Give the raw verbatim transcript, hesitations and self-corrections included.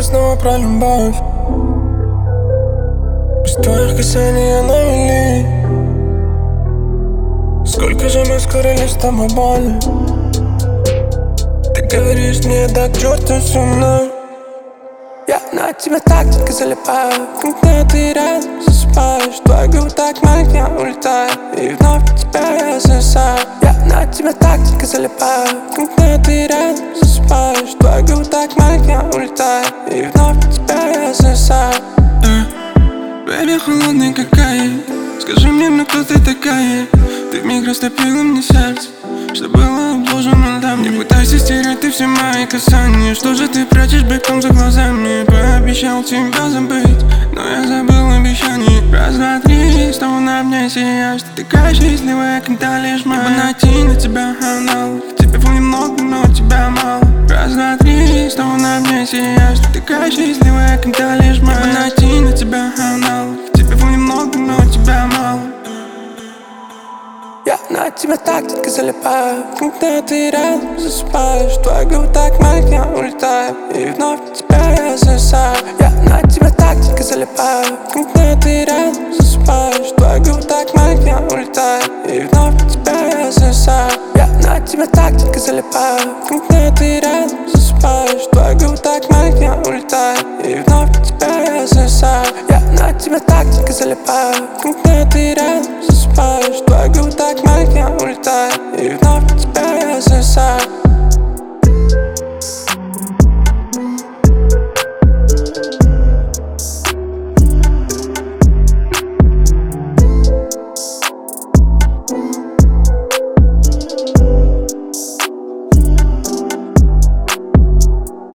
разговор снова про любовь. Без твоих касаний я навели. Сколько же мы скрыли с тобой боли. Ты говоришь мне, да к черту со мной. Я на тебя так дико залипаю, когда ты рядом засыпаешь. Твои губы так маленькие, я улетаю, и вновь под тебя я засыпаю. Я на тебя так дико залипаю, когда ты рядом засыпаешь. Твои губы так маленькие, я улетаю, и вновь под тебя я засыпаю. Baby, холодный какая, скажи мне, ну кто ты такая? Ты вмиг растопила мне сердце, что было обложено льдом. Не пытайся стереть ты все мои касания. Что же ты прячешь бегом за глазами? Пообещал тебя забыть, но я забыл обещание. Раз, два, три, снова на мне сияешь. Ты такая счастливая, когда лишь моя. Небо найти на тебя аналог. Тебе немного, но тебя мало. Раз, два, три, снова на мне сияешь. Ты такая счастливая, когда лишь моя. Небо найти на тебя аналог. Тебе немного, но тебя мало. Я на тебя так дико залипаю, когда ты рядом засыпаешь. Твои губы так маленькие, я улетаю, и вновь под тебя я засыпаю. Я на тебя так дико залипаю, когда ты рядом засыпаешь. Твои губы так маленькие, я улетаю, и вновь под тебя я засыпаю. Я на тебя так дико залипаю, когда ты рядом засыпаешь. Твои губы так маленькие, я улетаю, и вновь под тебя я засыпаю. Я на тебя так дико залипаю, когда ты рядом засыпаешь. Твои губы так маленькие, я улетаю, и вновь под тебя я засыпаю.